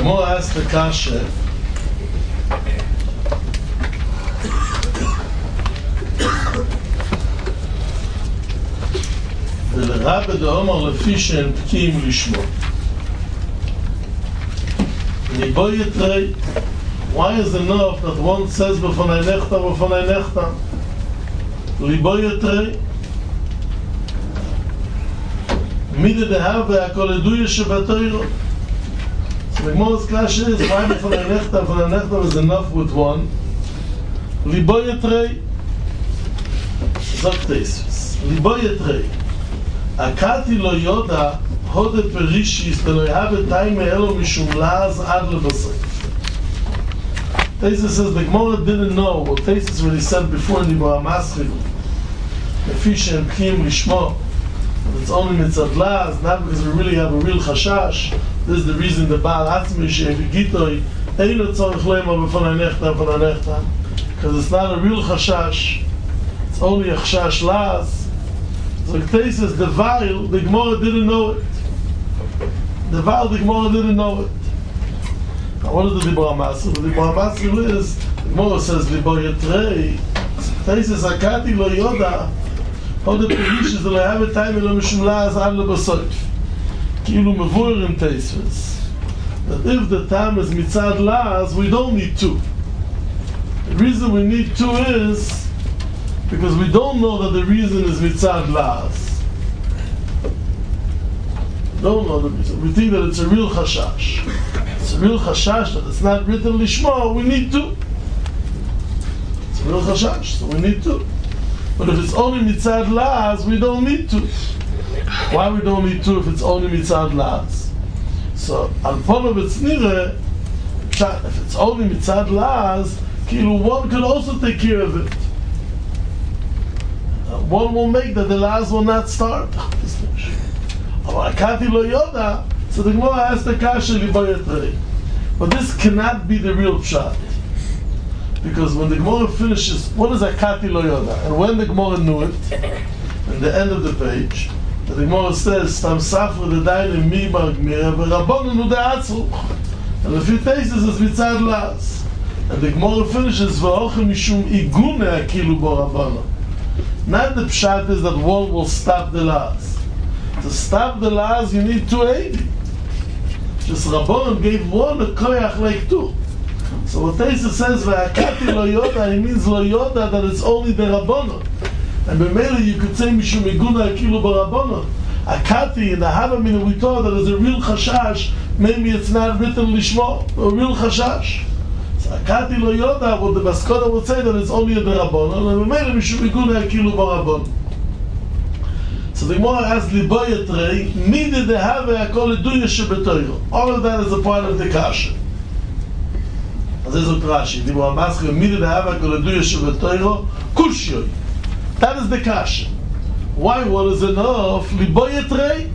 Gemara asked the kasha, ולרב דאמר לפי שהם פקים לשמו. מבוא יתרי, why is it enough that one says בפני נחתם? ליבו יתרי, מידי דהווה הכל עדויה שבתוירו. So the Gemara's kasha is, why בפני נחתם is enough with one? ליבו יתרי, זאת תספס, ליבו יתרי. הקאתי לא יודע הודה פרישיס ולא יהווה טיימה אלו משום לעז עד לבסוף. Tesis says the Gemara didn't know what Tesis really said before in the Bar Maschil. לפי שהם פקים לשמו, it's only mitzad la'az, not because we really have a real chashash. This is the reason the Baal Atzmi she'evigitoi eino tzorich lema b'fonai nechta, because it's not a real chashash, it's only a chashash la'az. So the Tesis, the Vail, the Gemara didn't know it. The Gemara didn't know it. Now what is the Bar Maschil? The Bar Maschil is, the Gemara says, Libo Yetrei, Tesis Akati lo yoda, how the Perish is that I have a time in Mishum La'az ad lebasot. Kilu mevur in Tesis, that if the time is mitzad La'az, we don't need two. The reason we need two is because we don't know that the reason is mitzad La'az. We don't know the reason. We think that it's a real chashash. It's a real chashash that it's not written lishma, we need two. It's a real chashash, so we need two. But if it's only mitzad La'az, we don't need two. Why we don't need two if it's only mitzad La'az? So, al panav it's nire, if it's only mitzad La'az, kilu one could also take care of it. One will make that the La'az will not start. Akati lo yoda, so the Gemara has the kasha libo yetrei. But this cannot be the real pshat. Because when the Gemara finishes, what is Akati lo yoda? And when the Gemara knew it, in the end of the page, the Gemara says, Stam safra de daine mi bar gmira, v'rabonu de atzruch. And a few cases is mitzad La'az. And the Gemara finishes, v'ochem mishum igune akilu bo rabonu. Not the pshat is that one will stop the La'az. To stop the La'az, you need 280. Just Rabbanon gave one a koyach like two. So what Tesis says, "V'akati lo yoda," he means lo yoda that it's only the Rabbanon. And b'meila you could say mishum iguna akilu b'Rabbanon. Akati in the Havamina we thought that there's a real chashash. Maybe it's not written lishmo, a real chashash. So Akati lo yoda, what the Baskoda would say that it's only the Rabbanon, and b'meila mishum iguna akilu b'Rabbanon. So the Gemara asks, Libo Yetrei, Midi dehave hakol eduya shebetoiro. All of that is a part of the kasha. As is Rashi, the Gemara asks, Midi dehave hakol eduya shebetoiro, kushyoy. That is the kasha. Why one is enough? Libo Yetrei.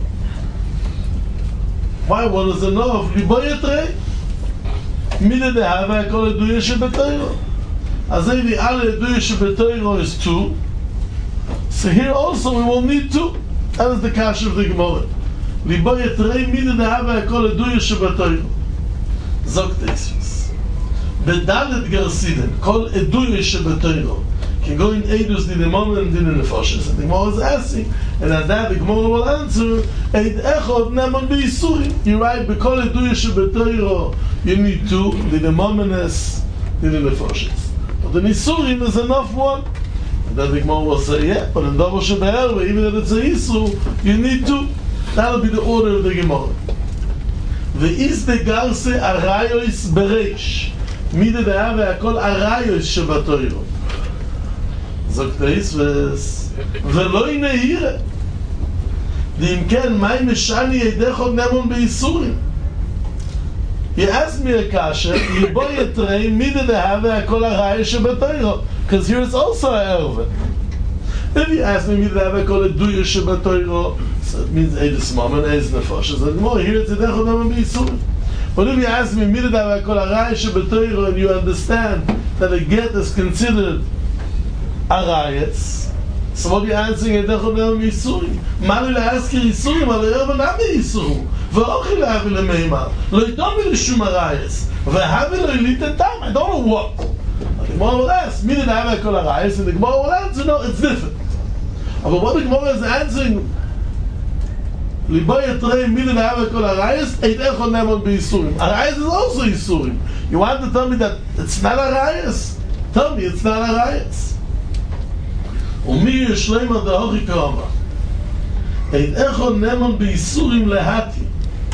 Why one is enough? Libo Yetrei. Midi dehave hakol eduya shebetoiro. As if the ale eduya shebetoiro is two, so here also we will need two. That is the kasha of the Gemara. Libo yetrei mida dehava hakol eduya shebatoiro. Zok Tesis. Bedalet garsidem kol eduya shebatoiro can go in edus dinamon and dinanefoshes. And the Gemara is asking, and at that the Gemara will answer, Eid echod neman beisurim. You're right. Bekol eduya shebatoiro you need two. Dinamon dinanefoshes. But the nisurim is enough one. And then the Gemara will say, yeah, but in Dovo Shebe'erwe, even if it's a Yisru, you need to. That'll be the order of the Gemara. Ve'is de garse arayos bereish. Mida de'ave hakol arayos shebatoiro. Zok Teis ve'lo inehire. Ve'im ken, mai meshani yedechod nemon be'isurim. He asked me a kasha, Libo Yetrei, Mida dehave hakol arayos shebatoiro. Because here it's also a erva. If you ask me, Mida dehave hakol eduya shebatoiro, so it means Eidus Mammon, Eidus Nefoshes. And more, here it's Yedechod nemon be'isurim. But if you ask me, Mida dehave hakol arayos shebatoiro, and you understand that a get is considered arayos, so what are you answering? Yedechod nemon be'isurim. Mali le'askir isurim, ale erva not be'isurim. ואוכי להביא למימר, לא ידומי לשום הרייס, והביא לו יליט את תם, I don't know what. The Gemara will ask, meaning I have a kol harayis, and the Gemara will answer, no, it's different. But what the Gemara is answering, Libo yetrei, meaning I have a kol harayis, eit echon nemon be'isurim. Harayis is also isurim. You want to tell me that it's not harayis? Tell me it's not harayis. Umi yishleima de'hochi kama. Eit echon nemon be'isurim lehati.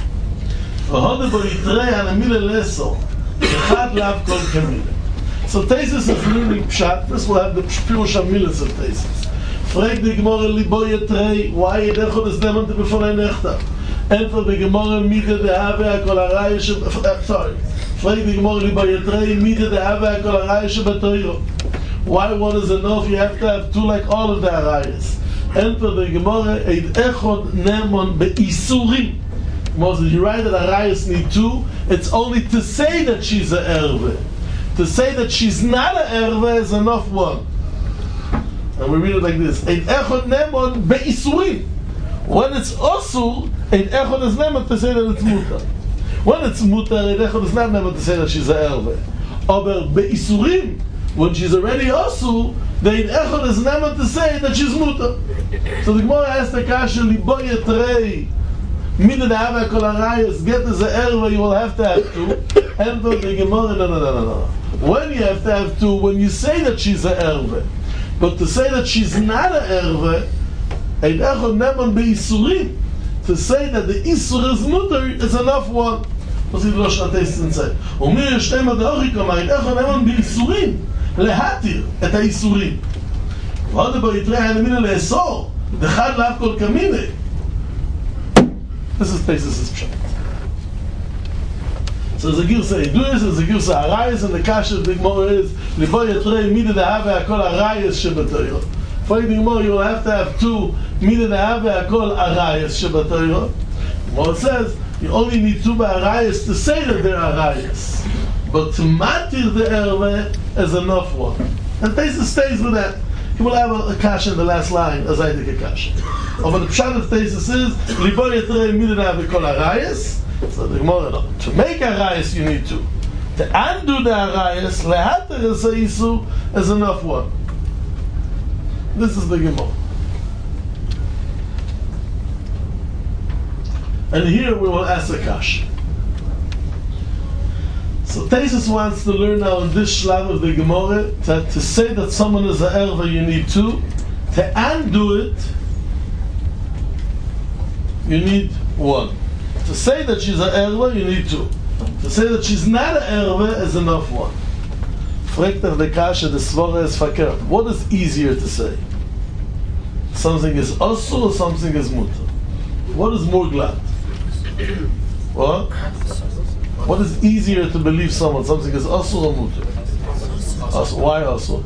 V'hode bo yetrei hanamile leso. Echad lav kol kamile. So Taisus is learning Pshat. This will have the Pirush HaMilas of Taisus. Frag the Gemara Libo Yetrei, why Yedechon is Nemon B'Fonei Nechta? Enter the Gemara Mida De'Haveh HaKol HaRayah sorry. Frag the Gemara Libo Yetrei, Mida De'Haveh HaKol HaRayah Shebatoiro. Why one is enough? You have to have two like all of the Harayas. Enter the Gemara Yedechon Nemon Be'Isurim. Moses, you write that Harayas need two. It's only to say that she's a Erveh. To say that she's not an erva is enough one. And we read it like this. Ein echod nemon be'isurim. When it's osur, ein echod is nemon to say that it's mutar. When it's mutar, ein echod is not nemon to say that she's an erva. Aber be'isurim, when she's already osur, the ein echod is nemon to say that she's mutar. So the Gemara asks the kasha, libo yetrei, Mida De'Haveh HaKol HaRayah, get as an erva, you will have to have two. And the Gemara, no. When you have to have two, when you say that she's an erva, but to say that she's not an erva, ein echod nemon be'isurim, to say that the isur is mutar is enough one. What's the Lashon HaTeisus say? Umir yishtema de'ochi kama, ein echod nemon be'isurim, lehatir et ha'isurim. V'hode bo yitrei hanamina le'esor, dechad lav kol kamine. This is Teisus' pshat. So there's a girsa Iduyis, there's a girsa Harayis, and the kasha of the Gemara is Libo Yetrei Mida De'Haveh HaKol Harayis Shebatoiro. For the Gemara, you will have to have two Mida De'Haveh HaKol Harayis Shebatoiro. Well, it says you only need two Harayis to say that they're Harayis, but to matir the erve is enough one. And Teisus stays with that. He will have a kasha in the last line, as I think a kasha. But the pshat of Teisus is Libo Yetrei Mida De'Haveh HaKol Harayis. So the Gemara, to make a rayas you need two. To undo the rayas, lehater isu is enough one. This is the Gemara. And here we will ask a kash. So Teisus wants to learn now in this shlav of the Gemara that to say that someone is an erva you need two. To undo it, you need one. To say that she's an erva, you need two. To say that she's not an erva is enough one. Fragt the kasha, the svara is fakir. What is easier to say? Something is asur or something is mutar? What is more glad? What? What is easier to believe someone? Something is asur or mutar? Asur. Why asur?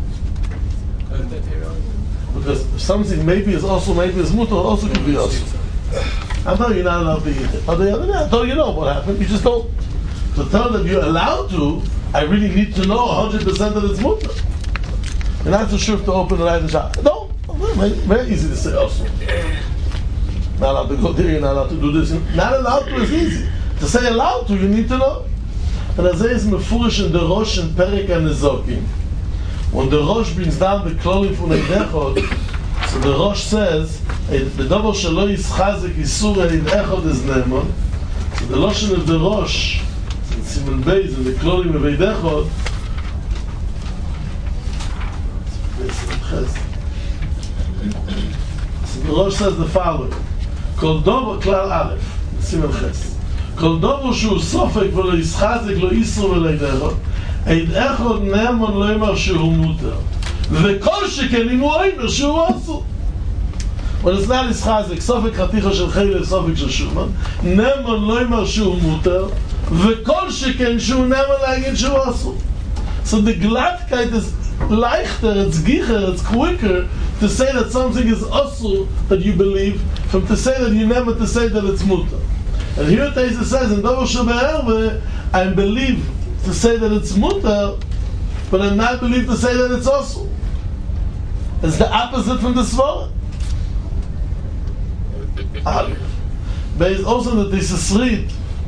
Because something maybe is asur, maybe is mutar, also could be asur. I know you're not allowed to eat it. On the other hand, I thought you know what happened. You just don't. To tell that you're allowed to, I really need to know 100% that it's mutar. You're not so sure to open the right shop. No, very easy to say also. Not allowed to go there, you're not allowed to do this. Not allowed to is easy. To say allowed to, you need to know. And as is mefurish in the Rosh and Perek HaNezokim. When the Rosh brings down the klolim from the Dechot, so the Rosh says, the double shelo yischazik isur ein echod is nemon. So the Lashon of the Rosh, in Siman Beis, in the klolim of Eidechod, so the Rosh says the following: Kol dover klal aleph, Siman Ches. Kol dover shu sofek v'lo yischazik lo isur v'lo Eidechod. Eidechod nemon lo yimar shehu mutar. V'kol sheken im hu oimer shehu asur. When it's not Yischazik, Sofik Chaticha Shel Chaylev, Sofik Shel Shuman, Nemon lo yimar shehu mutar, v'kol sheken shehu nemon lagid shehu asur. So the Glattkeit is leichter, it's gicher, it's quicker to say that something is asur that you believe, from to say that you never to say that it's mutar. And here Teisus says in Dover Shebe'erve, I believe to say that it's mutar, but I'm not believe to say that it's asur. It's the opposite from the svara. Based also that this is read.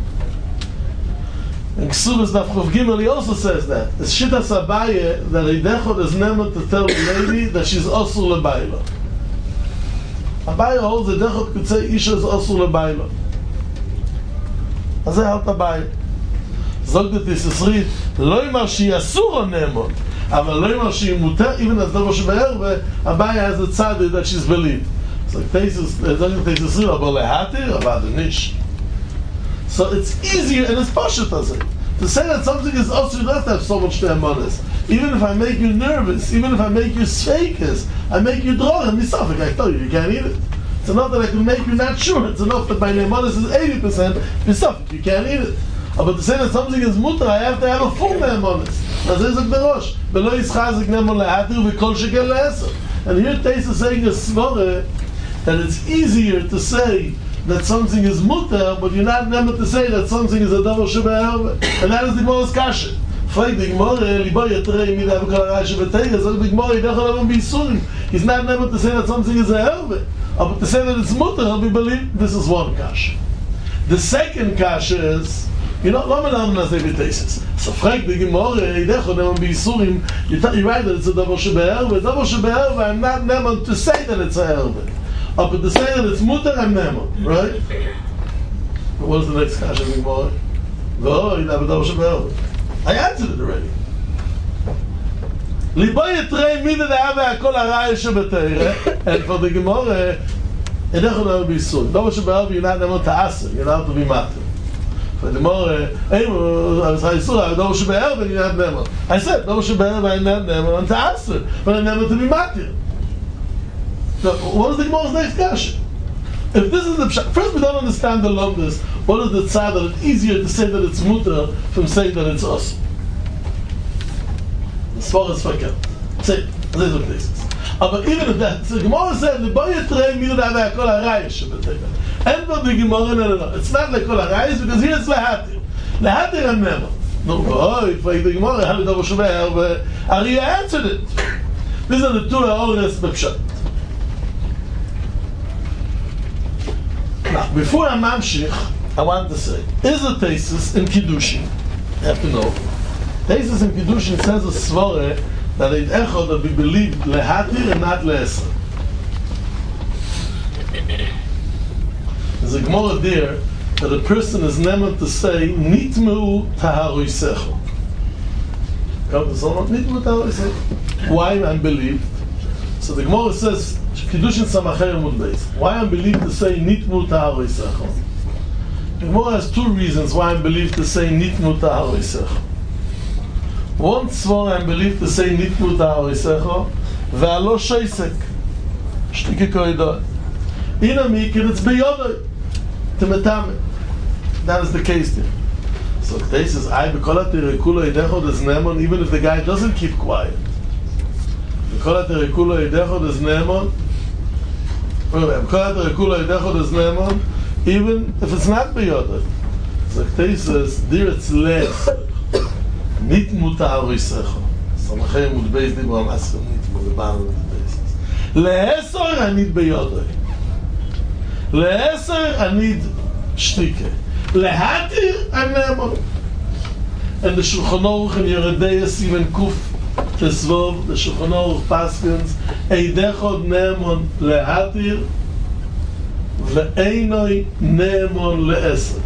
And Ksubas Daf Chav Gimel, he also says that. It's Shittas Abaye that Eidechod is never to tell the lady that she's Osur Lebaila. Abaye holds that Eidechod could say Isha is Osur Lebaila. אז זה halt Abaye. Zog that this is read, לא יאמר שהיא אסור הנאמון, אבל לא יאמר שהיא מותר, even as דבר שבערב, Abaye has a tzadid that she's believed. So Tesis, Zog that Tesis read, אבל להטיר, אבל דניש. So it's easier, and it's pashut as it. To say that something is also, you don't have to have so much te'amanis. Even if I make you nervous, even if I make you sveikas, I make you draw and misafik, I tell you can't eat it. It's enough that I can make you not sure. It's enough that my ne'amanis is 80%, misafik, you can't eat it. But to say that something is mutter, I have to have a full ne'amanis. As is it berosh. Below yischazik ne'amon le'atir, v'kol shekel le'eser. And here Teis is saying a svore, that it's easier to say that something is mutter, but you're not never to say that something is a double shebe'erve. And that is the Gemara's kasha. Frag the Gemara, libo yatrei mida v'kol haray shebe'teira, so the Gemara, yidechol avon b'yisurim. He's not never to say that something is a herve. But to say that it's mutter, he'll be believed. This is one kasha. The second kasha is, you know, lo menam nazeh b'teisis. So frag the Gemara, yidechol avon b'yisurim, you write that it's a double shebe'erve. Double shebe'erve, I'm not never to say that it's a herve. But to say that it's mutter and nemo, right? What was the next kasha in the Gemara? No, you never know. I answered it already. Libo yetrei mida de'ave hakol haraya shebeteira, and for the Gemara, edechon avon b'yisurim. Double shebe'erve, you're not nemo ta'aser, you're not to be matter. For the Gemara, double shebe'erve, and you're not nemo. I said, double shebe'erve, I'm not nemo, and ta'aser, but I'm nemo to be matter. So, what is the Gemara's next kasha? If this is the pshat, first we don't understand the lumdus. What is the tzad that it's easier to say that it's mutter from saying that it's us? As far as fakir. Say, these are places. But even if that, so the Gemara said, the boy yetrei mida de'ave hakol haraya shebeteira. And for the Gemara, no. It's not like kol harayis because here it's lehatir. Lehatir and never. No, boy, if the Gemara had a double shebe'er, Ariya answered it. These are the two ores b'pshat. Now, before I mamshich, I want to say, is a thesis in Kiddushin? You have to know. Thesis in Kiddushin says a svore that it echod that we believe lehatir and not le'eser. There's a Gemara there that a person is never to say nitmu taharoisecho. Come to someone, nitmu taharoisecho. Why unbelieved? So the Gemara says, Kiddushin Samachay Amud Beis. Why I'm believed to say Nitmu Ta'aroisecho? The Gemara has two reasons why I'm believed to say Nitmu Ta'aroisecho. One svor I'm believed to say Nitmu Ta'aroisecho, Ve'alo Sheisek. Shtike Koidoi. In a mikir, it's Beyodoi. Temetame. That is the case there. So this is, I bekolat Rekula Edecho des Nemon, even if the guy doesn't keep quiet. Bekolat Rekula Edecho des Nemon, even if it's not beyond. So Ktei says, there it's less. Nit mutar risecho. Samachay Amud Beis Dibram Asker nit mu the bottom of the basis. Le'eser anid beyodoi. Le'eser anid shtike. Lehatir anemon. And the Shulchan Aruch and Yeredeis even Kuf Tesvov, the Shulchan Aruch Paskins, Eidechod Ne'emon lehatir ve'einoi ne'emon le'eser.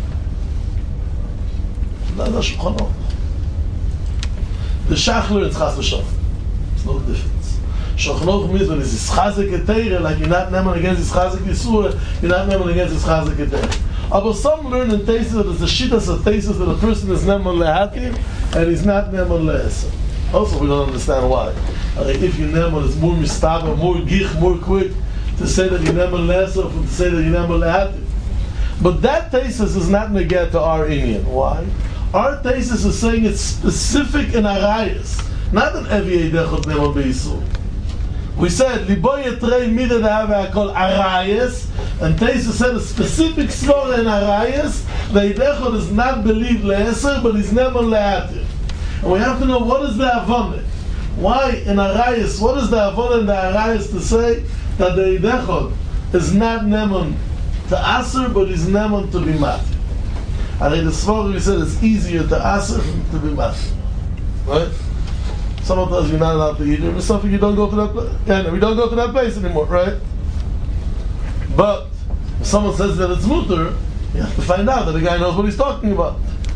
That's the Shulchan Aruch. The Shachler is Chas v'Shof. It's no difference. Shulchan Aruch means when it's Yischazek eteira, like you're not ne'emon against Yischazek Yisur, you're not ne'emon against Yischazek eteira. But some learn in Tesis that it's a shittas of Tesis that a person is ne'emon lehatir and he's not ne'emon le'eser. Also, we don't understand why. If you ne'emon, it's more mistaba, more gich, more quick to say that you ne'emon le'eser than to say that you ne'emon le'atir. But that thesis is not negat to our Indian. Why? Our thesis is saying it's specific in Arayas, not in Evi Eidechot Ne'emon Be'Yisur. We said, Libo yetrei mida de'ave hakol Arayas, and thesis said a specific svara in Arayas, the Eidechot is not believed le'eser, but he's ne'emon le'atir. And we have to know what is the Avonah. Why in Arayas, what is the Avonah in the Arayas to say that the Eidechot is not Nemon to aser, but he's neman to be matir. I think the Svar, we said it's easier to aser than to be matir. Right? Someone tells you you're not allowed to eat it, it's something you don't go to that place. Yeah, we don't go to that place anymore, right? But if someone says that it's mutter, you have to find out that the guy knows what he's talking about.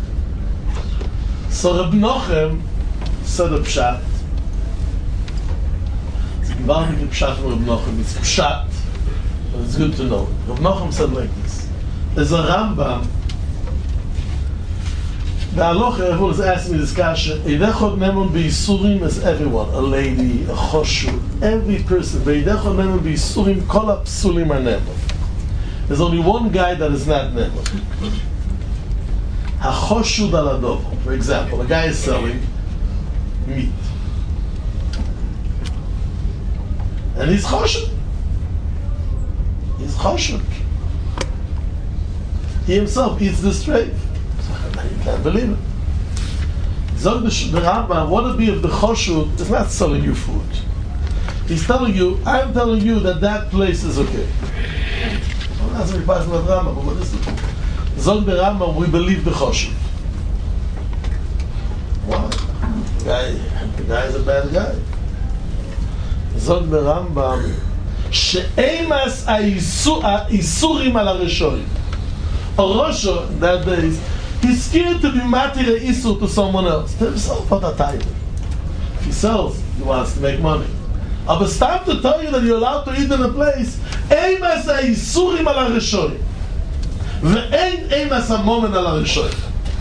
So Reb Nochem said a pshat. It's a gewaltige pshat from Reb Nochem. It's pshat, but it's good to know. Reb Nochem said like this. There's a Rambam. The halacha, everyone is asking me this kasha. Eidechot nemon beisurim is everyone. A lady, a choshu, every person. Eidechot nemon beisurim, kol hapsulim are nemon. There's only one guy that is not nemon. HaChoshu daladovo. For example, a guy is selling meat. And he's choshu. He's choshu. He himself eats this treif. You can't believe it. Zog the Rambam, what would be if the choshu is not selling you food? He's telling you, I'm telling you that place is okay. I'm not saying about Rambam, but what is it? Zog the Rambam, we believe the choshu. Why? The guy is a bad guy. Zog the Rambam, she'emas ha'isurim al ha'reshorim. A Rosha, that days, he's scared to be matir a isur to someone else. To himself, what a title. If he sells, he wants to make money. But stop to tell you that you're allowed to eat in a place. Eimas ha'isurim al ha'reshorim. Ve'ein eimas ha'momen al ha'reshorim.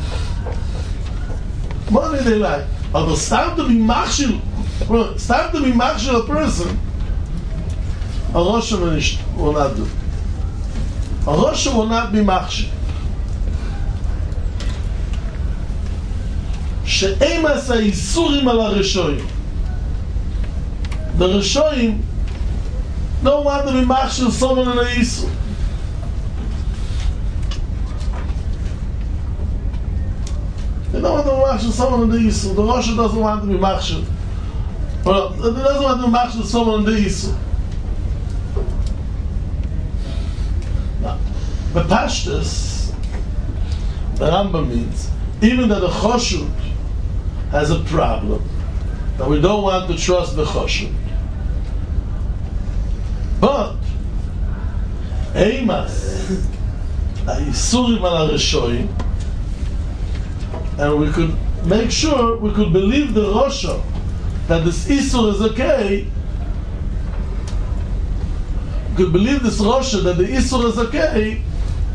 Money they like. But stop to be machshil. Stop to be machshil a person. A Rosha will not do. A Rosha will not be machshil. She'emas ha'isurim al ha'reshorim. The Reshoim don't want to be machshil someone in a isur. They don't want to be machshil someone in the isur. The Rosha doesn't want to be machshil. Well, he doesn't want to be machshil someone in the isur. Now, the Pashtus, the Rambam means, even that the Choshut has a problem, that we don't want to trust the Choshut. But, Eimas, ha'isurim al ha'reshoim, and we could make sure, we could believe the Rosha, that this Isur is okay, we could believe this Rosha, that the Isur is okay,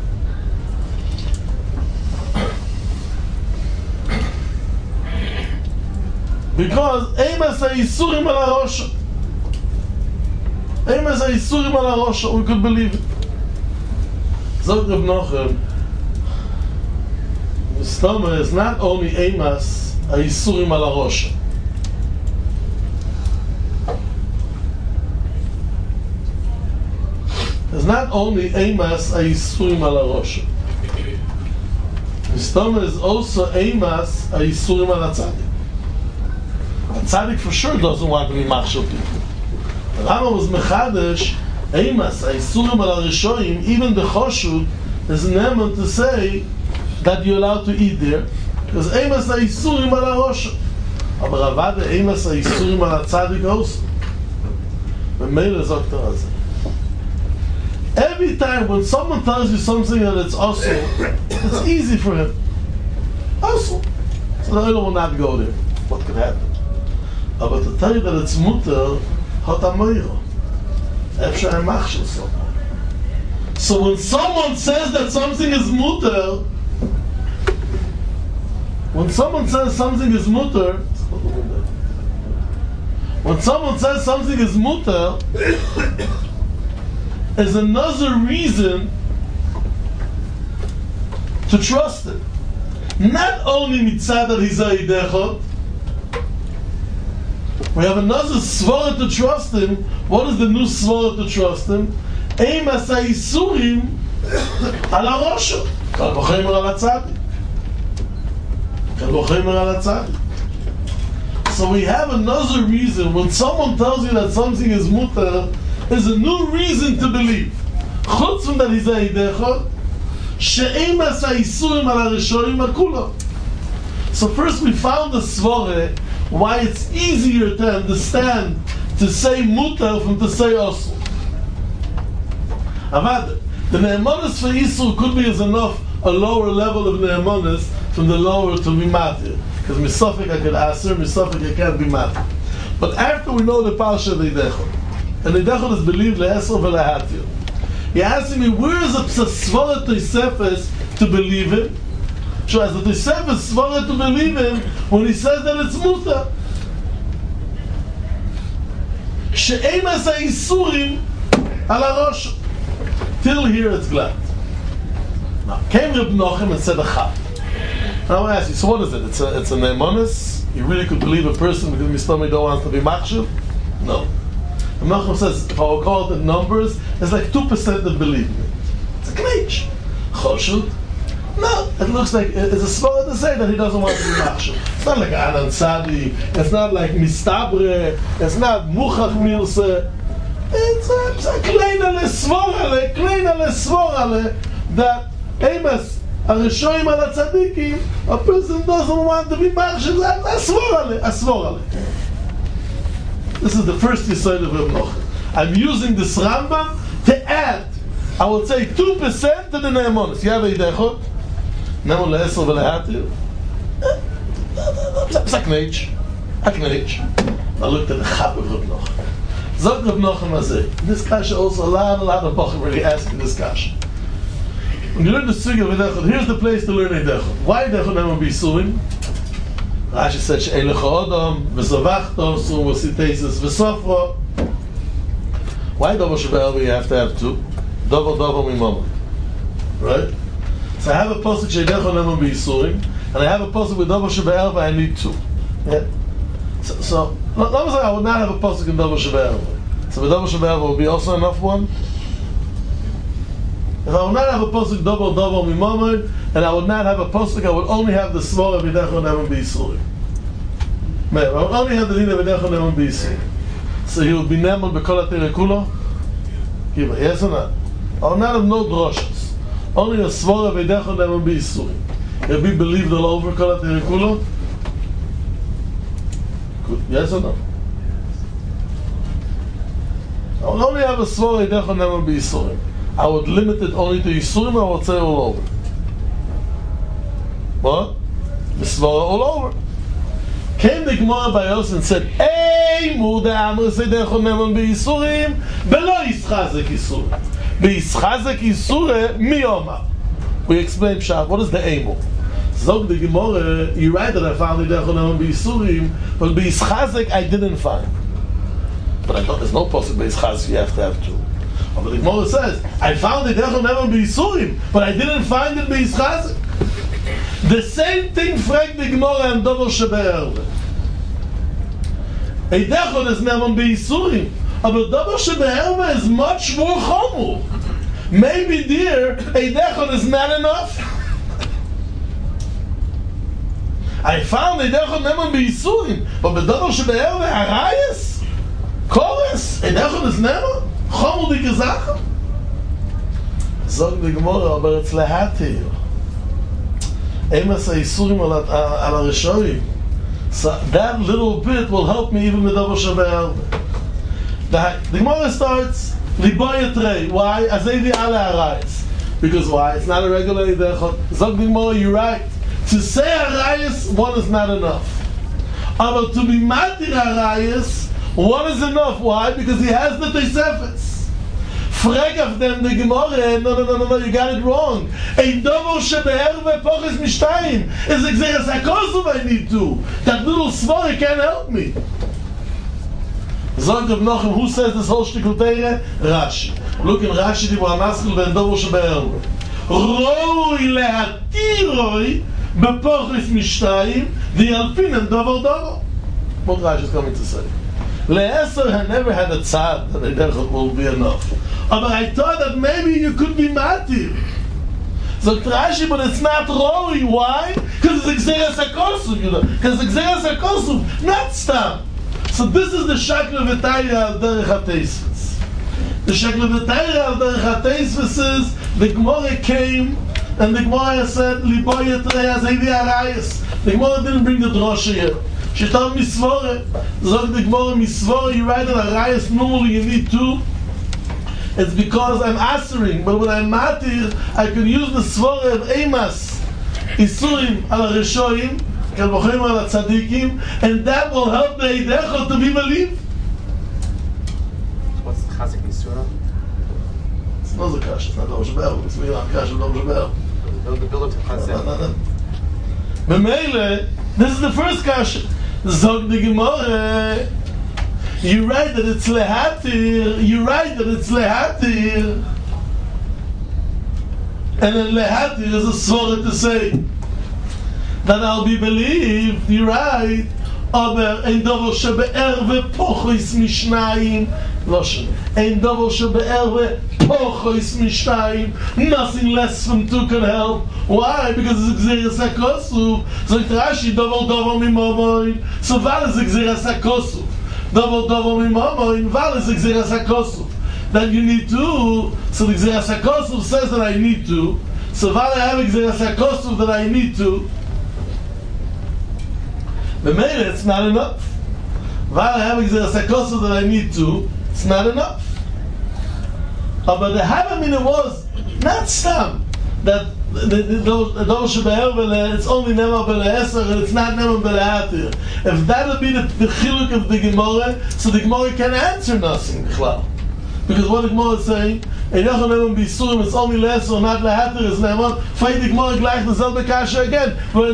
because Eimas ha'isurim al ha'rosha. Eimas ha'isurim al ha'rosha, we could believe it. Zog Reb Nochem, the stomach is not only Eimas ha'isurim al ha'rosha. It's not only Eimas ha'isurim al ha'rosha. The stomach is also Eimas ha'isurim al ha'tzadik. A tzaddik for sure doesn't want to be machshel people. The Rambam was mechadesh, Eimas ha'isurim al ha'reshoim, even the choshut is neman to say that you're allowed to eat there, because Eimas ha'isurim al ha'rosha. Aber Ravada Eimas ha'isurim al ha'tzadik also. V'meila sagt also. Every time when someone tells you something that it's also, it's easy for him. Also. So the other will not go there. What could happen? But to tell you that it's mutter, hot amoiro. Efshar machshel someone. So when someone says that something is mutter, when someone says something is mutter, is another reason to trust him. Not only mitzad that he's a idechot, we have another svara to trust him. What is the new svara to trust him? Eimas ha'isurim al ha'rosha. Kal v'chomer al ha'tzadik. Kal v'chomer al ha'tzadik. So we have another reason. When someone tells you that something is mutar, is a new reason to believe. חוץ מדלי זה הידחו, שאין עשה איסורים על הראשונים הכולו. So first we found the svore, why it's easier to understand to say mutar from to say osur. Avad, the ne'emonis for isur could be as enough a lower level of ne'emonis from the lower to be matir. Because misofik I could asur, misofik I can't be matir. But after we know the parsha of Eidechot, and Eidechot is believed le'esor ve'lehatir, he asked me, where is a svore Tosefes to believe him? So as the Tosefes svore to believe him when he says that it's mutar. She'ein asa isurim al harosh. Till here it's glad. Now came Reb Nochem and said a chap. Now I want to ask you, so what is it? It's a ne'emonis? You really could believe a person because Mistami don't want to be machshav? No. Reb Nochem says, if I will call it in numbers, there's like 2% that believe me. It's a glitch. Choshut? No, it looks like it's a svara to say that he doesn't want to be machshav. It's not like Anan Sadi, it's not like Mistabre, it's not Muchach Milse. It's a kleina lesvorale that Amos Arishoim al Tzadikim, a person doesn't want to be machshav. A svorale. This is the first yesod of Reb Nochem. I'm using this Rambam to add, I would say 2% to the ne'emonis. You have a Eidechot, Nemon le'esor ve'lehatir. Aknech. I looked at the chap of Reb Nochem. Zog Reb Nochem Azeh. This kasha also, a lot of Bochum really asking this kasha. When you learn the sugi of Eidechot, here's the place to learn Eidechot. Why Eidechot Nemon B'Yisurim? Rashi said, She'ein lecha odom, v'zavachto, sum v'sitesis, v'sofro. Why Dovo Shebe'elva you have to have two? Dovo mimoma. Right? So I have a posuk She'eidechot Nemon B'Yisurim, and I have a posuk with Dovo Shebe'elva, I need two. Yeah? So let me say I would not have a posuk in Dovo Shebe'elva. So with Dovo Shebe'elva would be also enough one? If I would not have a posuk Dovo mimoma, and I would not have a posuk, I would only have the svara Eidechot Nemon B'Yisurim. I would only have the din of Eidechot Nemon B'Yisurim. So he would be Nemon B'Kol HaTorah Kulo? Yes or not? I would not have no droshes. Only a svara Eidechot Nemon B'Yisurim. He would be believed all over Kol HaTorah Kulo? Yes or no? I would only have a svara Eidechot Nemon B'Yisurim. I would limit it only to Yisurim, I would say all over. What? The svara all over. Came the Gemara by us and said, Hey, Muda Amr Seidechot Nemon B'Yisurim, Belo Yischazek Yisurim. B'Yischazek Yisurim, Mi Omar. We explained Pshat. What is the Eimu? Zog the Gemara, you're right that I found Eidechot Nemon B'Yisurim, but B'Yischazek I didn't find. But I thought there's no posuk B'Yischazek, you have to have two. But the Gemara says, I found Eidechot Nemon B'Yisurim, but I didn't find it B'Yischazek. The same thing fragt the Gemara and Dovo Shebe'elva. Eidechot is Nemon B'Yisurim, but Dovo Shebe'elva is much more chomur. Maybe there, Eidechot is not enough. I found Eidechot Nemon B'Yisurim, but Dovo Shebe'elva Arayas, Kores, Eidechot is Nemon, chomur dike Sache. Zog the Gemara, aber it's lehatir. Emes ha'isurim al harishonim. So that little bit will help me even with Dovo Shebe'elva. The Gemara starts Liboy Etrei. Why? Azevi ale harayis. Because why? It's not a regular Eidechot. Zog the Gemara, you're right. To say harayis, one is not enough. But to be matir harayis, one is enough. Why? Because he has the Tosefes. Frag of them the Gemara, no, you got it wrong. Ein Dovo Shebe'elva Poches Mishtayim is Exeres HaKosov I need to. That little svara can't help me. Zog Reb Nochem, who says this whole shtickle Teire? Rashi. Look in Rashi, Dibur HaMaskil ben Dovo Shebe'elva. Roi lehatiroi bepoches Mishtayim v'yalpinem Dovo. What Rashi is coming to say? Le'eser had never had a tzad that Eidechot will be enough. But I thought that maybe you could be matir. So Rashi, but it's not Roi. Why? Because it's Exeres HaKosov, Because it's Exeres HaKosov, not Stam. So this is the Shakla V'Taya of Derech HaTeisves. The Shekel of the Torah, the Chateis the Gemara came, and the Gemara said, Liboye Trei Azevi Arayis. The Gemara didn't bring the drosha here. She told Misvore. Zog the Gemara Misvore, you write an Arayis, normally you need two. It's because I'm answering, but when I'm matir, I can use the svore of Eimas, Isurim al Rishoim, Kalbochim al Tzadikim, and that will help the Eidecho to be believed. What's the Chazik Yisura? It's not the Kash, it's not the Oshabel, it's me not Kash, it's not the Oshabel. The builder to Chazik. B'meile, this is the first Kash. Zog the Gemara. You write that it's lehatir. You write that it's lehatir. And then lehatir is a svara to say that I'll be believed. You write, aber ein davar shebe'er ve'pochos mishnayim. Loshen. Ein davar shebe'er ve'pochos mishnayim. Nothing less from two can help. Why? Because it's Gzeres HaKosuv. So Rashi, davar mimomoin. So what is Gzeres HaKosuv? Double mimama in Valis Gzeras HaKosuv. That you need to. So the Gzeras HaKosuv says that I need to. So while I have Gzeras HaKosuv that I need to, but maybe it's not enough. While I have Gzeras HaKosuv that I need to, it's not enough. But the Havamina was not some that those it's only Nema B'Le'eser and it's not Nema B'Le'atir. If that would be the chiluk of the Gemara, so the Gemara can answer nothing. Because what the Gemara is saying, it's only Le'eser or not Le'atir is Nema. Fight the Gemara gleich the Zelbe Kasha again.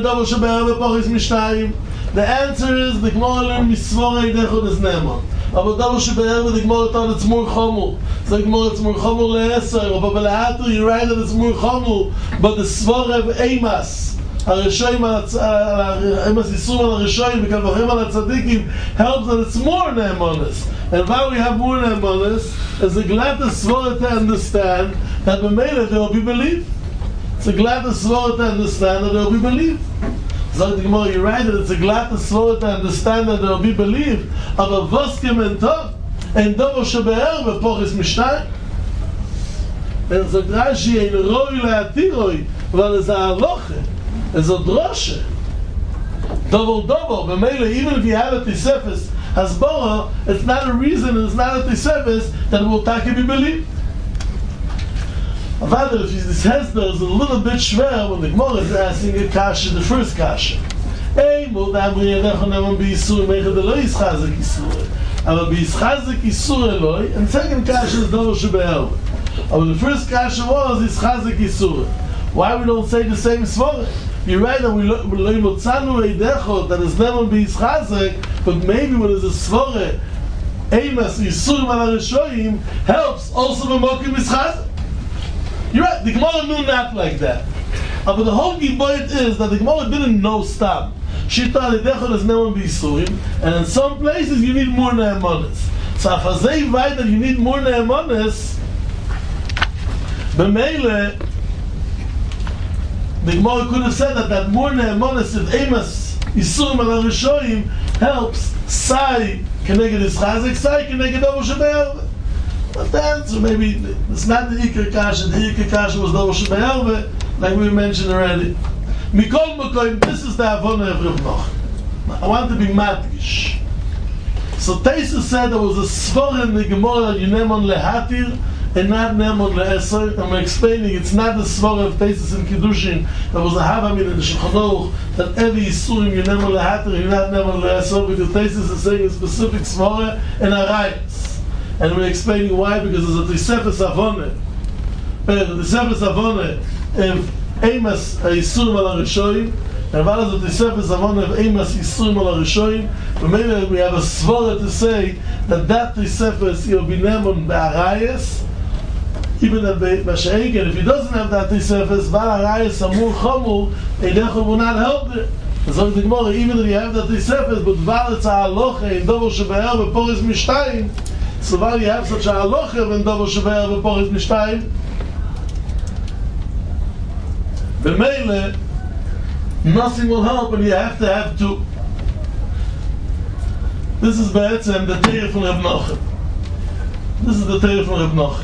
The answer is the Gemara learned Misvore Dechot is Nema. Aber da was be'er the Gemara thought it's more chomul. So the Gemara it's more chomul le'eser. But le'atur you write that it's more chomul. But the svara of Eimas, Arishoyim Eimas Yisum al Arishoyim v'kalvachim al Tzadikim helps that it's more ne'emonis. And why we have more ne'emonis is a glad the svara to understand that b'meila there will be belief. It's a glad the svara to understand that there will be belief. Zog the Gemara, you're right that it's a glad to slow to understand that there will be believed. Aber was gemeint hat, ein davar shebe'er ve'pochos mishnayim. And zog Rashi, ein roi le'atiroi, weil es a halacha, it's a drosha. Davar, b'meila, even if you have a tisefes hasbara, it's not a reason, it's not a tisefes that it will take be believed. However, if this Hesder is a little bit schwer when the Gemara is asking a kasha, the first kasha. Hey, mo damri yadechon neman b'yisur meicha de lo yischazek yisur. Aber b'yischazek yisur eloi, and second kasha is davar shebe'er. But the first kasha was yischazek yisur. Why we don't say the same svara? You're right that we lo yimotzanu eidechot that is neman b'yischazek, but maybe when there's a svara, Eimas yisur mal harishoyim helps also b'mokim yischazek. You're right, the Gemara knew not like that. But the whole Giboyet is that the Gemara didn't know Stam. She thought Edechot is Ne'eman B'Yisurim, and in some places you need more Ne'emanis. So if Azay write that you need more Ne'emanis, b'meile, the Gemara could have said that more Ne'emanis of Eimas Yisurim al Rishoyim helps Sai Keneged Yischazek, Sai Keneged Davar shebe'er. But the answer, maybe it's not the Iker Kasha. The Iker Kasha was Davar shebe'er, like we mentioned already. Mikol Mokoim, this is the Avona of Reb Noach. I want to be madgish. So Teisa said there was a svara in the Gemara that you nemon lehatir and not nemon le'eser. I'm explaining it's not the svara of Teisa in Kiddushin. There was a Havamin in the Shulchan Aruch that every Yisurim you nemon lehatir and not nemon le'eser, because Teisa is saying a specific svara and arayas. And we're explaining why, because there's a Tisefes Avone. The Tisefes Avone of Eimas Yisurim al Arishoyim, and while there's a Tisefes Avone of Eimas Yisurim al Arishoyim, but maybe we have a svara to say that Tisefes will be nemon be'arayas, even that B'Sheiken, if he doesn't have that Tisefes, B'arayas Amur Chomur, Eidechot will not help it. So the Gemara, even if you have that Tisefes, but while it's a halacha in Davar shebe'er v'pochos mishnayim, so while you have such a halacha in Davar shebe'er v'pochos mishnayim, b'meile, nothing will help, and you have to have two. This is Be'etzem, the Teir from Reb Noach. This is the Torah from Reb Noach.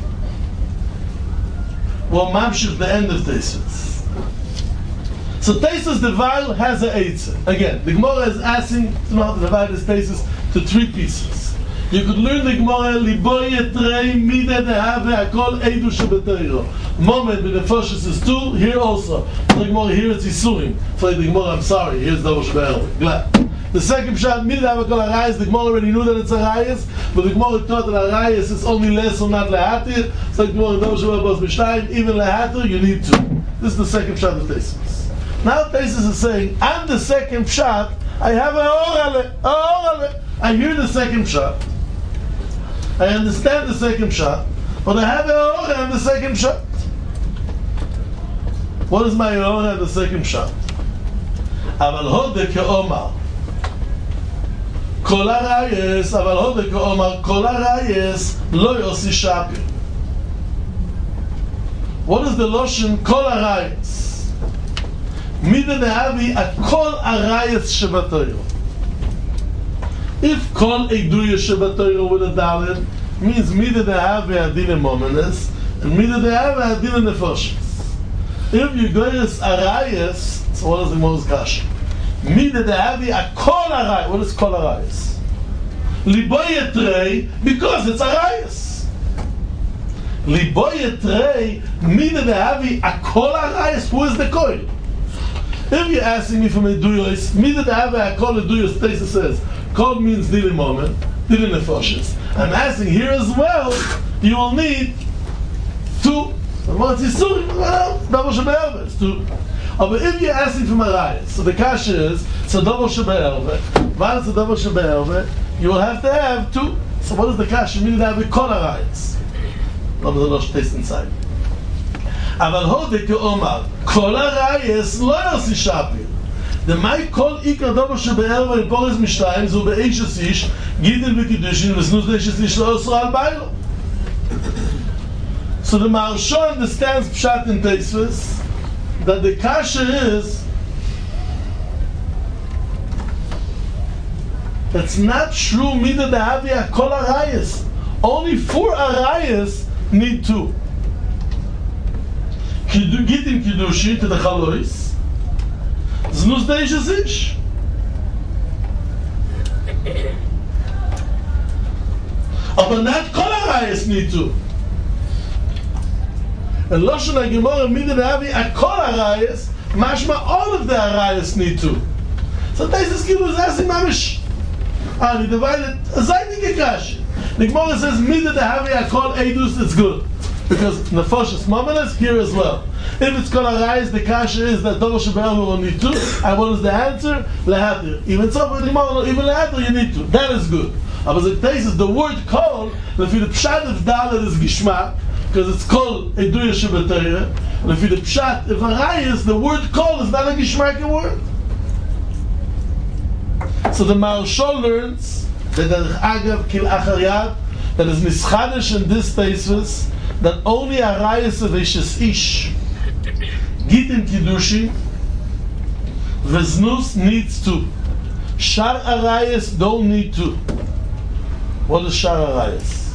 Well, Mamshich, the end of Teisus. So Teisus Devar has an Eitzah. Again, the Gemara is asking to divide this Teisus to 3 pieces. You could learn the Gemara, Liboy Yetrei Mida Dehave Akol Eidu Shebetero. Moment with the Foshis is 2, here also. The Gemara, here it's Isurim. So the Gemara, I'm sorry, here's Dovo Shebetero. Glad. The second Pshat, Mida Dehave Akol Arayas, the Gemara already knew that it's Arayas, but the Gemara thought that Arayas is only less or not Lehatir. So the Gemara, Dovo Shebetero, B'shtayim, even Lehatir, you need 2. This is the second Pshat of Teisus. Now Teisus is saying, on the second Pshat, I have a Orale. I hear the second Pshat. I understand the second Pshat, but I have a Orale on the second Pshat. What is my Orale on the second Pshat? Aval Hodeh Ke'omar Kol HaRayes, Aval Hodeh Ke'omar Kol HaRayes Lo Yosi Shapir. What is the Loshen Kol HaRayes? Mida Dehavi at Kol HaRayes Shebatayro. If Kol Eiduya Shebatayro with a Dalet means Mida Dehavi Adine Momenes and Mida Dehavi Adine Nefoshes. If you go as Arayes, so what is the most Kash? Mida Dehavi at Kol HaRayes. What is Kol HaRayes? Liboy Yetrei, because it's Arayes. Liboy Yetrei, Mida Dehavi at Kol HaRayes. Who is the Kol? If you're asking me from Eduyos, Mida Dehavi at Kol Eduyos, Teisus says, Kol means Dili Moment, Dili Nefoshes. I'm asking here as well, you will need 2. But if you're asking from Arayes, so the Kasha is, so Dovo Shebe'erve, Val so Dovo Shebe'erve, you will have to have 2. So what is the Kasha? Meaning that have Kol HaRayes. Not the Losh taste inside. Aval Hodeh Ke'omar, Kol HaRayes lo Yosi Shapir. The my Kol Ikar Dovo Shebe'erve in Poris Mishtayim, so Be'eishes Ish, Gidin V'Kiddushin, V'snus De'eishes Ish lo Yosra Al Baylo. So the Maharsha understands Pshat in Teisus that the Kasha is it's not true Mida Dehavi at Kol HaRayes. Only 4 Arayes need 2. Gitin Kiddushin to the Chalois, Znus De'eishes Ish. But not Kol HaRayes need 2. And Lashon HaGemara Mida Dehavi at Kol HaRayes, mashma all of the Arayes need 2. So Teisus Kilu is asking Mamish. And he divided a Zaydik Kash. The Gemara says Mida Dehavi at Kol Eidus, it's good. Because Nefoshes Momenes here as well. If it's Kol HaRayes, the Kasha is that Dovo Shebe'erve will need 2. And what is the answer? Lehatir. Even so, for the Gemara, even Lehatir you need 2. That is good. But the Teisus, the word Kol, if the Pshat of Dalet is Gishmak, because it's Kol Eiduya Shebe'erve, and if the Pshat, if Arayes, the word Kol is not a Gishmak word. So the Maharsha learns that Agav Kil Achar Yad, that is Nischadish in this Teisus, that only Arayes of Eishes Ish, Gitin Kiddushin, Veznus needs 2. Shar Arayes don't need 2. What is Shar Arayes?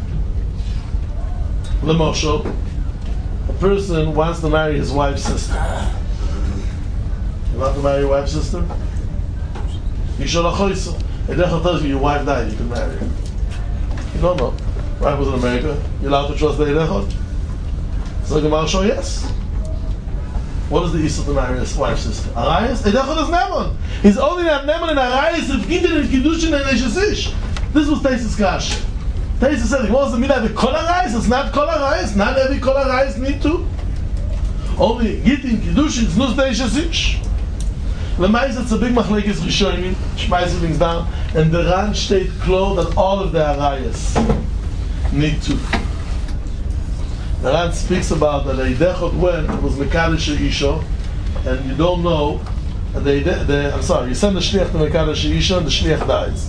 L'moshel, a person wants to marry his wife's sister. You want to marry your wife's sister? You should achoyso. If Dechel tells you your wife died, you can marry her. You don't know. Wife was in America. You're allowed to trust the Dechel? So the Gemara show yes. What is the issue to marry his wife's sister? Arayes? Dechel is Neman. He's only not Neman in Arayes if Gitin and Kiddushin and Eishes Ish. This was Teisus Kash. Teisus said, what's the midah of Kol HaRayes? It's not Kol HaRayes. Not every Kol HaRayes need 2. Only Gitin, Kiddushin, Znus De'eishes Ish. Lemais, it's a big machlekes Rishonim, schmeißen things down, and the Ran steht klar that all of the Arayes need 2. The Ran speaks about that Eidechot when it was Mekadesh Isha, and you don't know, and I'm sorry, you send the Shliach to Mekadesh Isha, and the Shliach dies.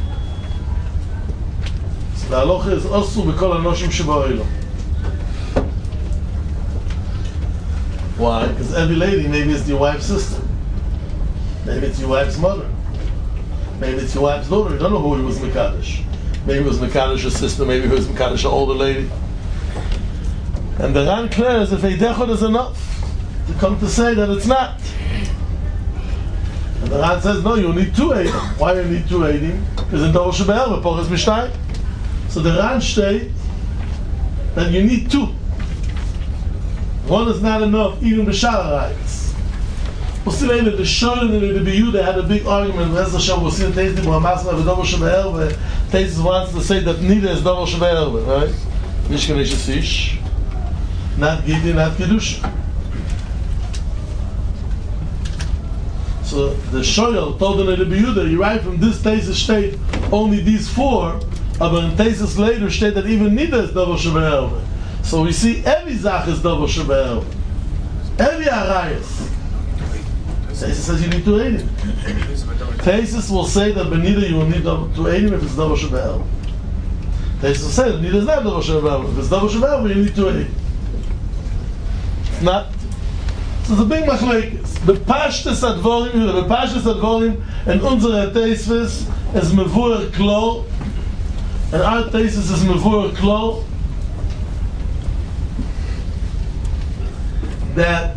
So the halacha is Osu B'kol HaNoshim Sheba'olam. Why? Because every lady maybe it's your wife's sister. Maybe it's your wife's mother. Maybe it's your wife's daughter. You don't know who he was Mekadesh. Maybe it was Mekadosh sister, maybe it was Mekadosh older lady. And the Ran clears if Eidechot is enough to come to say that it's not. And the Ran says, no, you need 2 Eidim. Why you need 2 Eidim? Because in Dover Shebe'er, Poches Mishtay. So the Ran states that you need 2. One is not enough, even B'shar Arayos. We'll see later, the Shorin and the Biyu, they had a big argument. We'll see the Teisim, where Masma of Dover Shebe'er, where Teisim wants to say that neither is Dover Shebe'er, right? Mishkan Ish, not Gidi, not Kedusha. So the Shoyal told the Biyu, you write from this Teisim state only these 4, but in Teisim later state that even neither is Dover Shebe'er. So we see every Zach is Dover Shebe'er. Every Arayos. Teisus says you need 2 Eidim. Teisus will say that Benida you will need 2 Eidim if it's Dover Shebe'er. Teisus will say that Benida is not Dover Shebe'er. If it's Dover Shebe'er, you need 2 Eidim. It's not. So it's a big machlekes. Bepashtes Advorim, and unsere Teisus is Mevur Klo, and our Teisus is Mevur Klo, that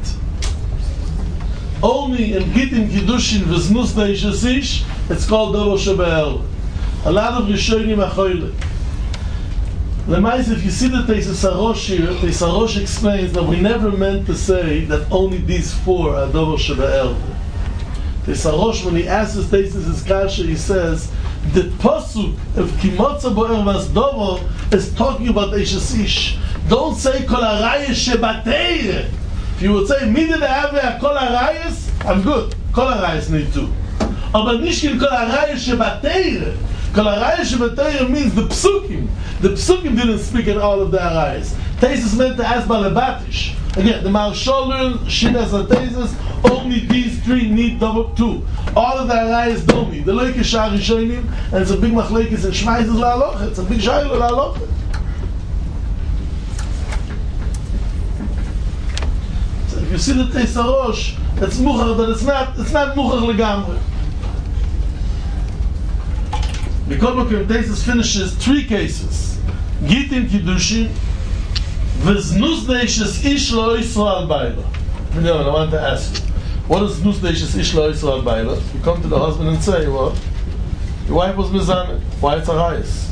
only in Gittin Kiddushin V'znus Neishasish it's called Dover Shebe'er. A lot of Rishonim Achoyle. Lemais, if you see the Teisus Arosh here, Teisus Arosh explains that we never meant to say that only these 4 are Dover Shebe'er. Teisus Arosh, when he asks his Teisus his kasha, he says the pasuk of Kimotza Bo'er Vas Dover is talking about Eishasish. Don't say Kol Arayis Shebateir. If you would say, Mida De'aveh Kol Arayis, I'm good. Kol Arayis need 2. Aber Nishkin Kol Arayis Shebateir. Kol Arayis Shebateir means the Psukim. The Psukim didn't speak in all of the Arayis. Teisus meant to ask Balabatish. Again, the Marshal learned, Shinas and Teisus, only these 3 need 2. All of the Arayis don't need. The Leike Shah Rishonim, and it's a big machlekes and Shmais is La'aloch. It's a big Shayla La'aloch. If you see the Teisus Arosh, it's muchar, but it's not muchar legamre. Because Teisus finishes 3 cases. Gittin Kiddushin, V'znus Neishes Ish Lo Yisrael Baila. I want to ask you, what is Znus Neishes Ish Lo Yisrael Baila? You come to the husband and say, what? Your wife was Mizaneh. Why it's Arayis?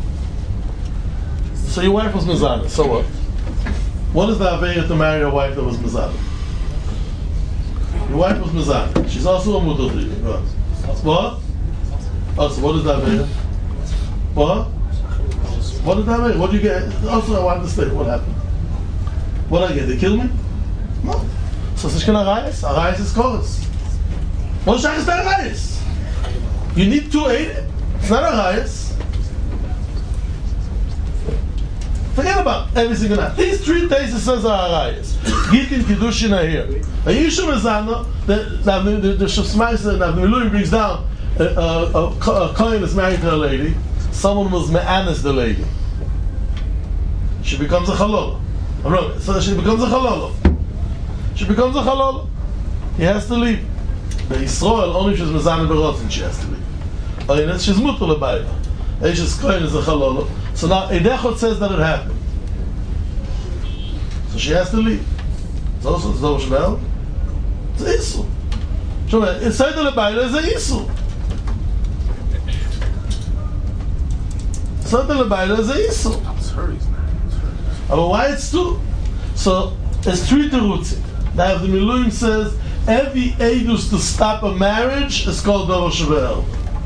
So your wife was Mizaneh. So what? What is the Aveya to marry a wife that was Mizaneh? Your wife was Mizaneh. She's also a Mutter to you. What? Oh, so what is the Aveya? What? What is that Aveya? What do you get? Also, I want to say, what happened? What did I get? They killed me? No. So it's not Arayis. Arayis is chorus. What is Arayis? You need 2 Eidim. It's not Arayis. Forget about every single night. These 3 Teisus says are Arayis. Gittin Kiddushin are here. A Yishu Mezano, the Shofsmeister, the Miluim brings down a Kohen is married to a lady. Someone was Me'anis the lady. She becomes a Chalol. So she becomes a Chalol. He has to leave. The Yisrael, only if she's Mezano Berotzin, she has to leave. Or she's Mutter Lebayla. Eishes Kohen is a Chalol. So now Eidechot says that it happened. So she has to leave. It's also Dover Shebe'er. It's Isu. Inside the Lebayla is a Isu. Inside the Lebayla is a Isu. But why it's 2? So it's 3 terutzim. Now if the Miluim says every Eidus to stop a marriage is called Dover Shebe'er.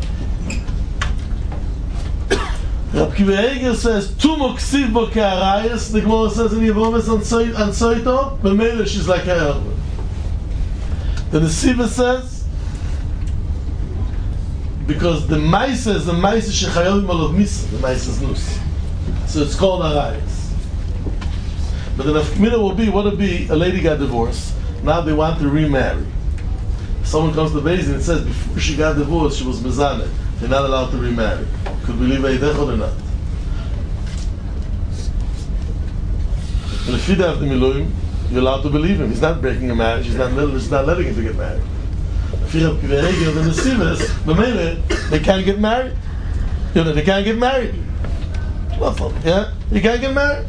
Rab Kiva Eger says, "Tu moksiv bo ke'arayis." The Gemara says in Yevomes on Soito, b'meila she's like a erva. The Nesiva says, because the Maisa is the Maisa shechayovim alav misa, the Maisa is nus, so it's called arayis. But the nafkamina will be, what would be? A lady got divorced. Now they want to remarry. Someone comes to the Beis Din and says, before she got divorced, she was mezaneh. They're not allowed to remarry. Could we leave Eidechot or not? But if you have the Miluim, you're allowed to believe him. He's not breaking a marriage. He's not letting him to get married. If you have Kiva Eger, the Nesivas, the Mele, they can't get married. You know, they can't get married. Yeah? You can't get married.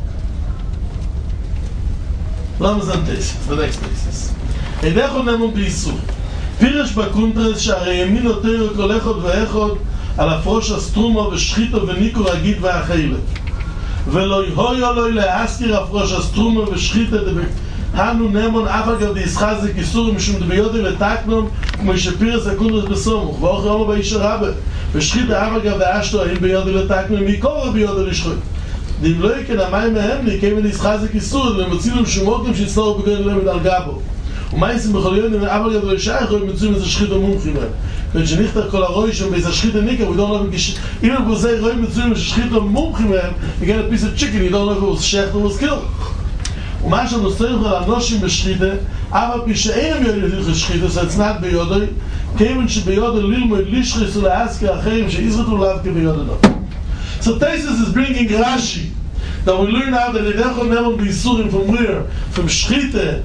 Lamazan Tesis, the next basis. Edecho nemon b'Yisur. פירש בקונטרס שהרי ימין יותר כל אחד ואחד על הפרוש הסטרומו ושחיתו וניקו רגיד והחילת. ולא יהיו לו להזכיר הפרוש הסטרומו ושחיתו הנו נמון אף אגב דיסחזק איסור משום דביודי לתקנום כמו שפירס הקונטרס בסומוך ואוכר אמו באיש הרבה ושחיתו אף אגב דאשתו האם ביודי לתקנום מכל ביודי לשחית. ואם לא יקן המים מהם נקיים דיסחזק איסור ומוצאים שומוקים שיסתורו בגלל למד על גבו. ומה ישים בכל יום, אבל גדול שייך, הם מצויים איזה שחית המומחים להם. וכשנכתר כל הרוי שם באיזה שחית הניקה, אם הם גוזי רוי מצויים איזה שחית המומחים להם, again a piece of chicken, you don't know if it was shecht or was killed. ומה שנוסעים לך לאנושים בשחיתה, אבל פי שאינם יודעים שחיתה, so it's not ביודוי, כיוון שביודוי ללמוד לישחס ולהזכיר אחרים שיזרתו לאו כביודוי לא. So Tesis is bringing Rashi, that we learn out that Edecho Nemon B'Yisurim from where? From Shchita,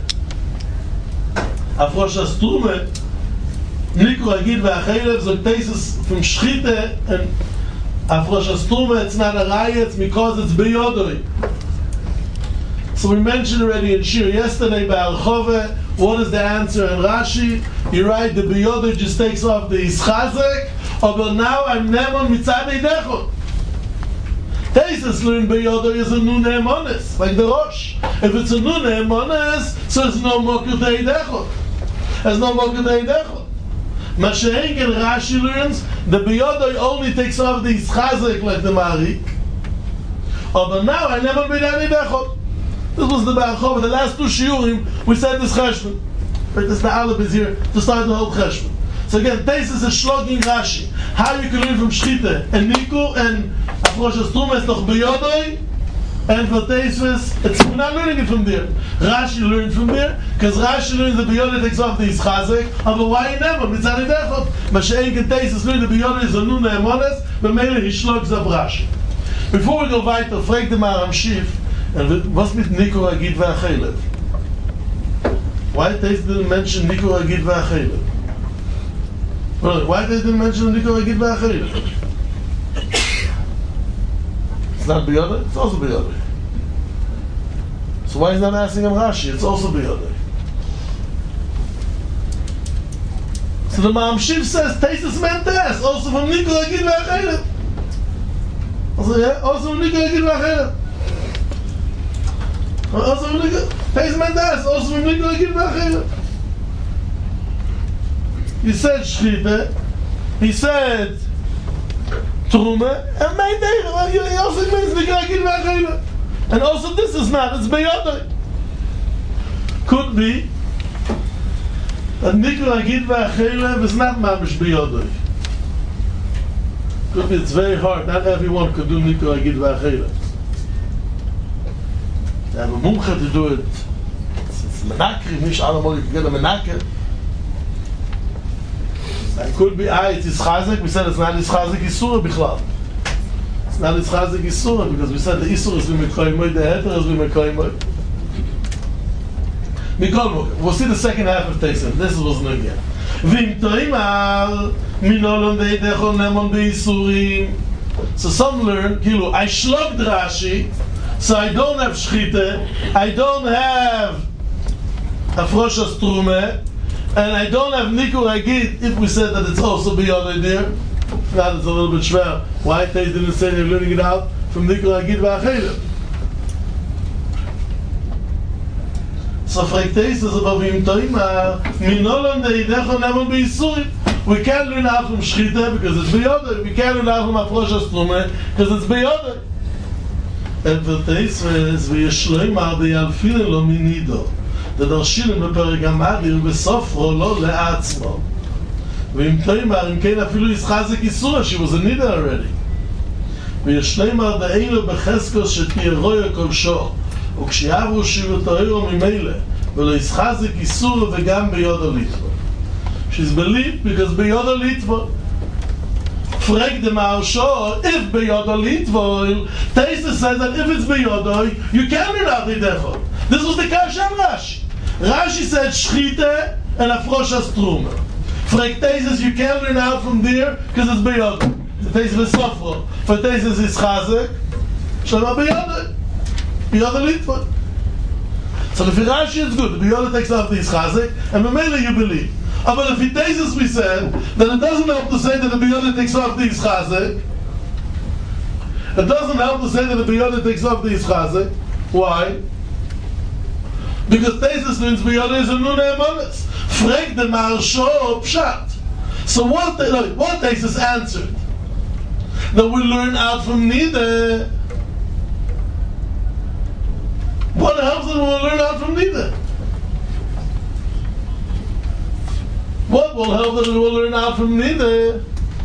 Afrosh Astrume, Nico Agid V'Achelev, so Tesis from Shchita and Afrosh Astrume, it's not a raya, it's because it's B'Yodoi. So we mentioned already in Shir yesterday by Al-Chove, what is the answer in Rashi? You write the B'Yodoi just takes off the Ischazek, but now I'm Nemon Mitzad Edecho. Tesis learn B'Yodoi is a Nun Ne'emonis, like the Rosh. If it's a Nun Ne'emonis, so it's no Mokud Eidechot. There's no Mokud Eidechot. Mashenken Rashi learns, the B'Yodoi only takes off the Ischazek like the Marik. But now I never been any Eidechot. This was the Baal Chov. The last two Shiurim, we said this Cheshvan. But this the Aleph is here to start the whole Cheshvan. So again, Tesis is shlogging Rashi. How you can learn from Shchita and Niku and Afrosh Astrume is noch B'Yodoi, and for Tesis, we're not learning it from there. Rashi learned from there, because Rashi learns that B'Yodoi takes off the Ischazek, but why never? Mitzad Edechot. Mashenk and Tesis learn that B'Yodoi is a Nun Ne'emones, but maybe he shlogs up Rashi. Before we go weiter, fragt the Maram Shif, and was mit Niku Agid V'Achelev? Why Tesis didn't mention Niku Agid V'Achelev? Well, why they didn't mention Niku Agid V'Achelev? It's not B'Yodoi? It's also B'Yodoi. So why is not asking him Rashi? It's also B'Yodoi. So the Maram Shif says, Tesis meant to ask, also from Niku Agid V'Achelev. Also from Niku Agid V'Achelev. Also from Niku, Tesis meant to ask, also from Niku Agid V'Achelev. He said Shchita, he said Truma, and he also means Niku Agid V'Achelev. And also this is not, it's B'Yodoi. Could be that Niku Agid V'Achelev is not Mamish B'Yodoi. Could be it's very hard, not everyone could do Niku Agid V'Achelev. They have a mumcha to do it. It's menakri, nish alamol, you can get a menakri. It could be, it's Ischazek, we said it's not Ischazek Yisura Bichlal. It's not Ischazek Yisura, because we said the Yisura is B'Mekoimoy, the Heter is B'Mekoimoy. Mikol, we'll see the second half of Tesis. This was no yet. V'im toimar, minolon deidechol nemon b'Yisurim. So some learn, Kilu, I shlogged Rashi, so I don't have Shchita, I don't have Afrosh Astrume, and I don't have Niku Agid, if we said that it's also B'Yodoi there. Now it's a little bit schwer. Why Teis didn't say they're learning it out from Niku Agid V'Achelev? So fragt Teis, aber v'im toimar, minolon deidechol nemon b'Yisurim. We can't learn out from Shchita because it's B'Yodoi. We can't learn out from Afrosh Astrume because it's B'Yodoi. And for Teis, v'yeshloimar b'yalfinin lo minido. The Darshinim בפרק המאדיר בסופרו לא לעצמו. ואם תאמר, אם כן אפילו ישחזק איסורה, she was a nida already. וישלמר דאילו בחזקוס שתהיה רויה כל שור, וכשיעברו שבטוירו ממילא, ולא ישחזק איסורה וגם ביודו ליטבו. She's believed because ביודו ליטבו. Frag the Maharsho, if ביודו ליטבו, Tesis says that if it's ביודו, you can't learn out the Dechot. This was the Kasha of Rashi. Rashi said Shchita and Afrosh Astrume. Frag Tesis, you can't learn out from there because it's B'Yodoi. Taisus is Sofro. For Taisus is Chazek. Shlema biyodoi. Biyodoi Litvoi. So the Rashi is good. The biyodoi takes off the Chazek, and Mamela you believe. But if he Taisus we said, then it doesn't help to say that the biyodoi takes off the Chazek. It doesn't help to say that the biyodoi takes off the Chazek. Why? Because Taisus means biyodoi is a nun emonis. Frek the Maharsho Pshat. So what Taisus answered? That we learn out from Nida. What helps us when we learn out from Nida? What will help us when we learn out from Nida?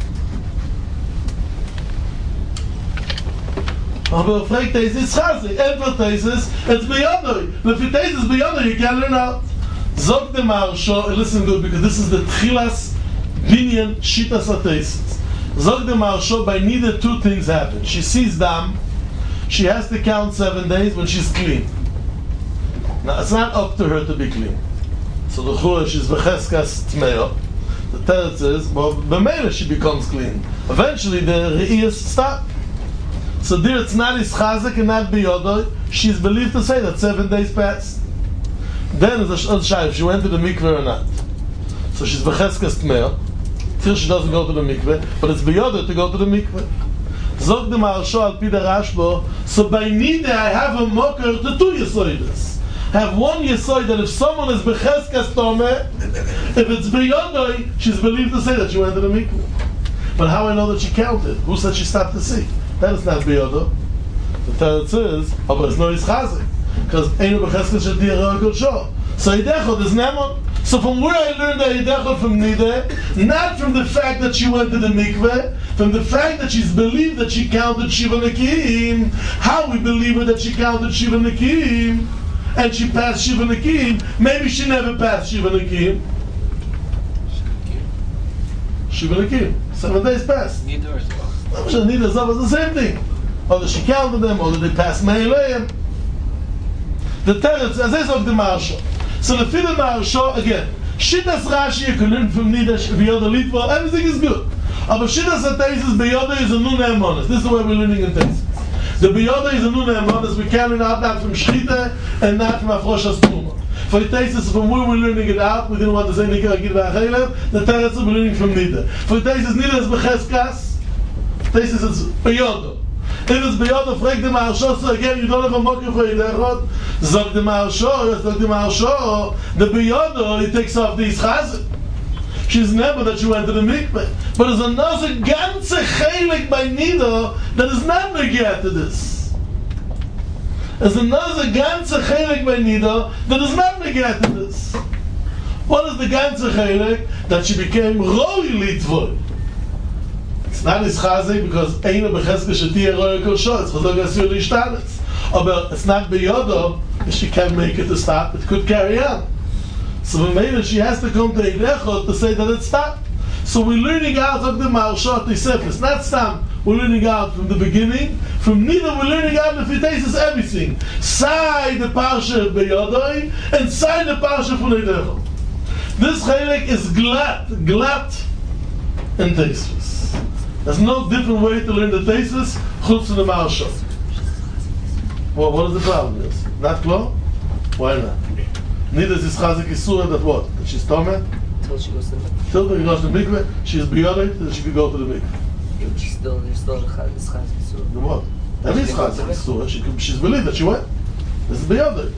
Aber fragt Taisus Chazek. Einfach Taisus, it's biyodoi. If it Taisus biyodoi, you can learn out. Zog the Maharsho, listen good, because this is the Tchilas Binyan Shitas HaTaisus. Zog the Maharsho, by neither two things happen. She sees dam, she has to count 7 days when she's clean. Now, it's not up to her to be clean. So the Chura, she's V'cheskas Tmeo. The Teretz is, well, B'meila she becomes clean. Eventually, the Re'iyas stop. So there, it's not Is Chazek and not Biyodoi. She's believed to say that 7 days passed. Then is a shayf, she went to the mikveh or not. So she's V'cheskas Tmeo. Till she doesn't go to the mikveh, but it's biyodoi to go to the mikveh. Zog the Maharsho al pi the Rashbo, so by Nida I have a mocker to 2 yesoides. I have 1 yesoid that if someone is B'cheskas Tomeh, if it's biyodoi, she's believed to say that she went to the mikveh. But how I know that she counted? Who said she stopped to see? That is not biyodoi. The Teretz is, but it's no Is Chazek. Because Einu B'cheskas Shatir Roikol Shor. So Yidechot is Nemon. So from where I learned that Yidechot from Nideh, not from the fact that she went to the mikveh, from the fact that she's believed that she counted Shiva Nekiim, how we believe her that she counted Shiva Nekiim, and she passed Shiva Nekiim, maybe she never passed Shiva Nekiim. Shiva Nekiim. 7 days passed. Nideh as well. Nideh is the same thing. Or that she counted them, or that they passed Me'ileim. The Teretz, as I said, the Maharsho. So the Fidel Maharsho, again, Shittas Rashi, you can learn from Nida, Biyodoi Litvo, everything is good. But Shittas HaTaisus, Biyodoi is a nun emonis. This is the way we're learning in Taisus. The Biyodoi is a nun emonis. We can learn out not from Shchita and not from Afroshas Truma. For Taisus, from where we're learning it out, we didn't want to say Nikah Agid V'Achelev, the Teretz we're learning from Nida. For Taisus, Nida is B'cheskas, Taisus is Biyodoi. If it's biyodoi, frag the Maharsho, so again, you don't have a mocker for Yidechot. Zog the Maharsho, the biyodoi, he takes off the Is Chazek. She's never that she went to the mikveh. But there's another ganze chelik by Nida that is not negate to this. There's another ganze chelik by Nida that is not negate to this. What is the ganze chelik? That she became Roi Litvoi. It's not Is Chazek because Einu B'cheskas Shatir Roikol Shor. It's Chazok Asur Lishtanis. But it's not biyodoi. She can't make it to stop. It could carry on. So maybe she has to come to Yidechot to say that it stopped. So we're learning out of the Maharsho Tisefes. Not Stam. We're learning out from the beginning. From Nida we're learning out of the Taisus everything. Side the Parsha of biyodoi and side the Parsha from Yidechot. This Chelek is glatt in Taisus. There's no different way to learn the Taisus chutz from the Maharsho. Well, what is the problem? Is not clear? Why not? Neither is Chazek Isura that what? That she's Tomeh? Till she goes to the mikveh. Till she goes to the mikveh, she's biyodoi, that she could go to the mikveh. She's still is Chazek Isura. The what? That is Chazek Isura. She's believed that she went. This is biyodoi.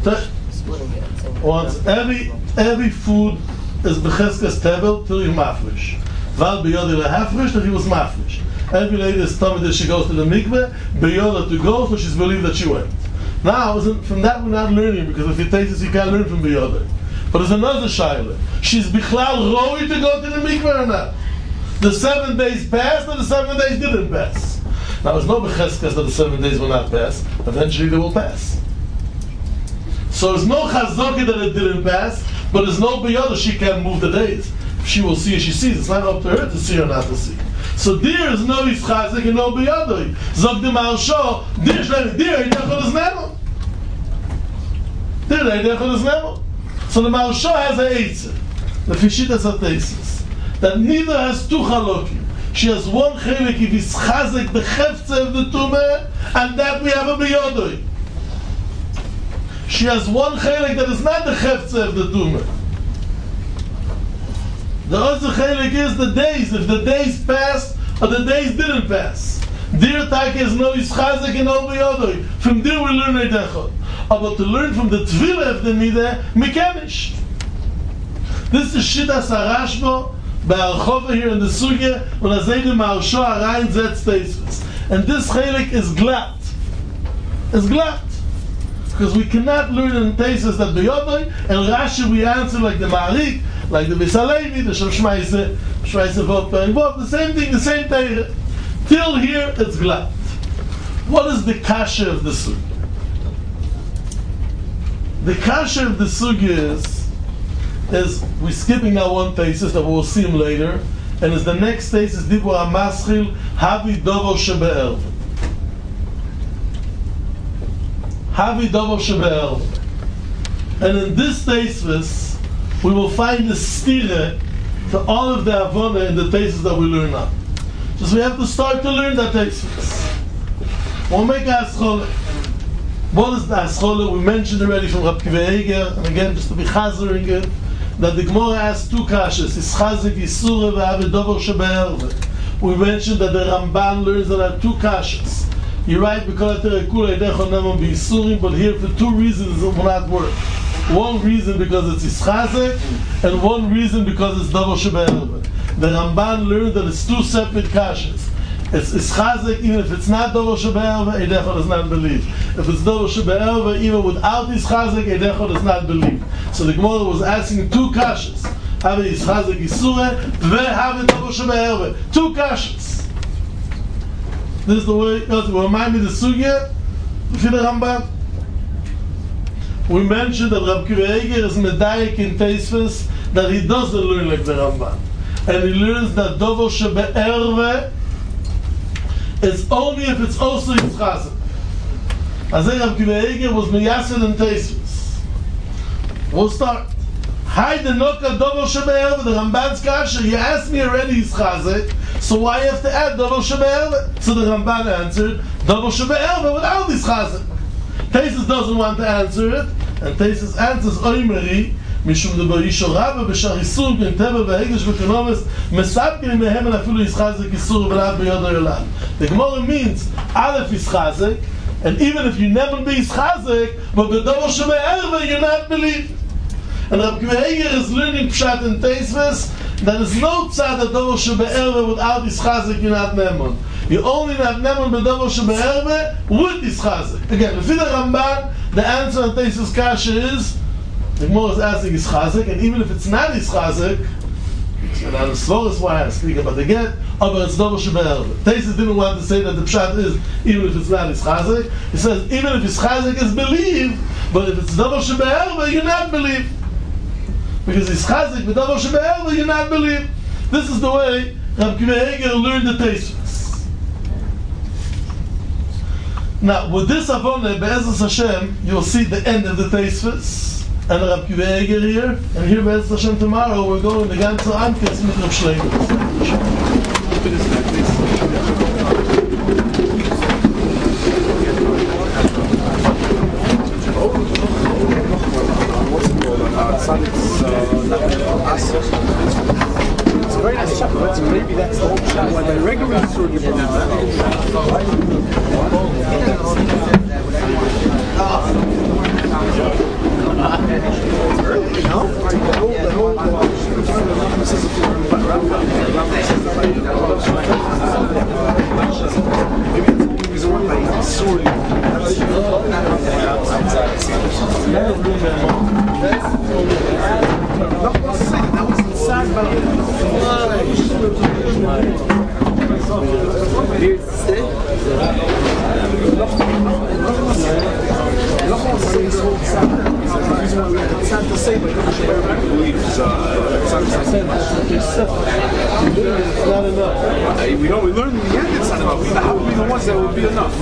Once every food is b'cheskas tevel till you're mafresh. Val biyodoi lehafresh that he was mafresh. Every lady is told that she goes to the mikveh, biyodoi to go, so she's believed that she went. Now, from that we're not learning, because if it takes us, you can't learn from biyodoi. But there's another shaila. She's bichlal roi to go to the mikveh or not? The 7 days passed, or the 7 days didn't pass? Now, there's no becheskas that the 7 days will not pass. Eventually, they will pass. So there's no chazokah that it didn't pass, but there's no biyodoi. She can't move the days. If she will see, she sees. It's not up to her to see or not to see. So there is no Is Chazek and no biyodoi. Zog the Maharsho, there Yidechot is Nemo. There Yidechot is Nemo. So the Maharsho has a Eitzah, the Fishitas HaTaisus, that neither has two chalokim. She has one chelik if he's chazek the chefze of the tumah, and that we have a biyodoi. She has one chelik that is not the chefze of the tumah. The other chelik is the days, if the days passed or the days didn't pass. Dir tak is no is chazek and no biyodoi. From there we learn Eidechot. But to learn from the tefillah of the nideh, mikanish. This is Shittas HaRashba Be'archova here in the Sugya when Azaydim Marsho Arayin Zet Steisvis. And this chelik is glatt. It's glatt. Because we cannot learn in Teisus that Beyodoi, and Rashi we answer like the Ma'arik, like the Bisalevi, the Shemaise Vot, the same thing, the same Teire. Till here, it's glatt. What is the kasha of the Sugya? The kasha of the Sugya is we're skipping now one thesis that we'll see him later, and is the next thesis Dibur HaMaschil Havi Dovo Shebe'erv. Havi Dovo Shebe'erv. And in this thesis we will find the stira to all of the Avona in the thesis that we learn now. Just we have to start to learn that thesis. We'll make a Aschole. What is the Aschole? We mentioned already from Rab Kiva Eger, and again just to be chazering it, that the Gemara has two kashas, is chazek yisura ve'avedover shebe'erve. We mentioned that the Ramban learns that there are two kashas. You're right, because but here for two reasons it will not work. One reason because it's ischazek, and one reason because it's dover shebe'erve. The Ramban learned that it's two separate kashas. It's ischazek, even if it's not dover shebe'erve, Eidechot does not believe. If it's dover shebe'erve, even without ischazek, Eidechot does not believe. So the Gemara was asking two kashas. Have ischazek yisure, ve dover shebe'erve. Two kashas. This is the way it goes. Remind me the sugya, for the Ramban. We mentioned that Rab Kiva Eger is medayik in Teisves, that he doesn't learn like the Ramban. And he learns that dover shebe'erve it's only if it's also Yitzchazek. Azay Rab Kiva Eger was meyased in Teisvis. We'll start. Hi the Noka Dover Shebe'erve, the Ramban's kasha. You asked me already Yitzchazek, so why you have to add Dover Shebe'erve? So the Ramban answered, Dover Shebe'erve without Yitzchazek. Teisvis doesn't want to answer it, and Teisvis answers Oimeri, משום דבר אישו רבה בשאר איסור בין טבע והקדש וקנומס מספקים מהם and אפילו ישחזק איסור ולעד ביוד העולם. The Gemara means Aleph Yitzchazek, and even if you never be Yitzchazek, but b'dover shebe'erve you not believe. And Rab Kiva Eger is learning Pshat in Teisves, there is no tzad at dover shebe'erve without Yitzchazek you're not Nemon. You only have Nemon b'dover shebe'erve with Yitzchazek. Again, if the Ramban, the answer on Teisves Kasha is the Gemara is asking Yitzchazek, and even if it's not Yitzchazek, and on the Svoris why I speak about the get, but it's dover shebe'erve. Teisves didn't want to say that the pshat is even if it's not Yitzchazek. He says even if Yitzchazek is believe, but if it's dover shebe'erve, you not believe. Because Yitzchazek with dover shebe'erve, you not believe. This is the way Rab Kiva Eger learned the Teisves. Now, with this Avoneh, Be'ezus Hashem, you'll see the end of the Teisves. And Rab Kiva Eger here, and here Be'ezus Hashem tomorrow we're going the ganze Amkes mit Rab Shlomo. It's a very nice chapter, so maybe that's the whole chapter where they regularly throw you we learned in the end it's not enough. We have to be the ones that would be enough.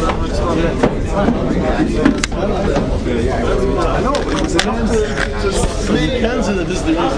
I know, but it was enough to just... This is the reason.